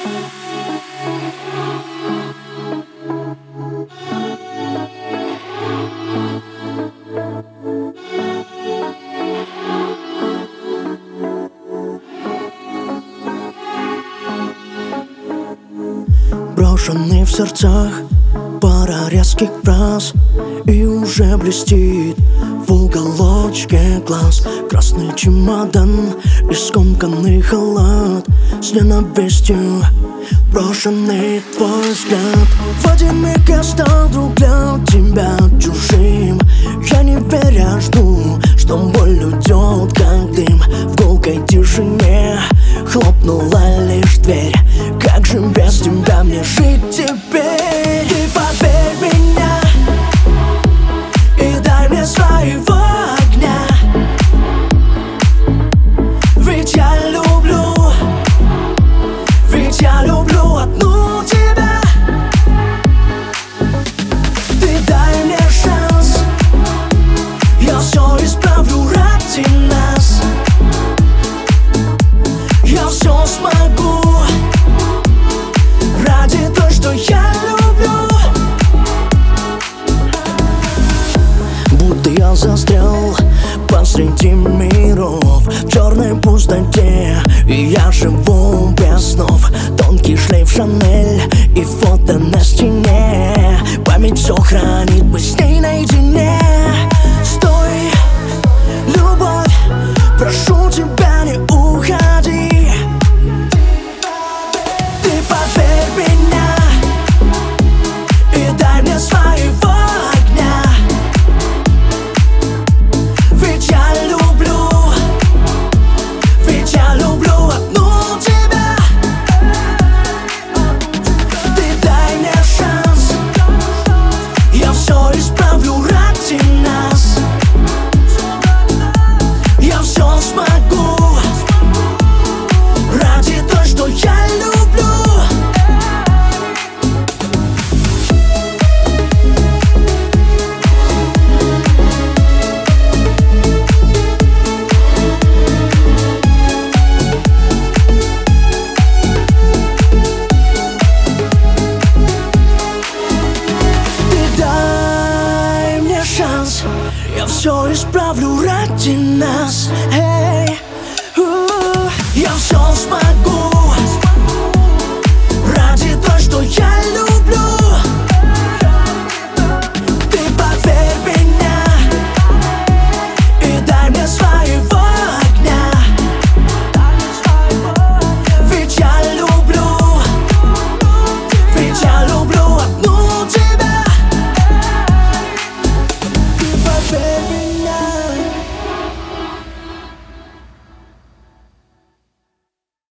Брошенный в сердцах пара резких фраз, и уже блестит в уголочке глаз красный чемодан и скомканный халат с ненавистью брошенный твой взгляд. В один миг я стал вдруг для тебя чужим. Я не веря жду, что боль уйдет как дым. В гулкой тишине хлопнула лишь дверь. Как же без тебя мне жить теперь? Ты поверь в меня и дай мне своего огня, ведь я люблю одну тебя. Ты дай мне шанс, я все исправлю ради нас. Я все смогу ради той, что я люблю. Будто я застрял посреди миров в черной пустоте, и я живу без снов. Тонкий шлейф Шанель и фото на стене. Память все хранит, мы с ней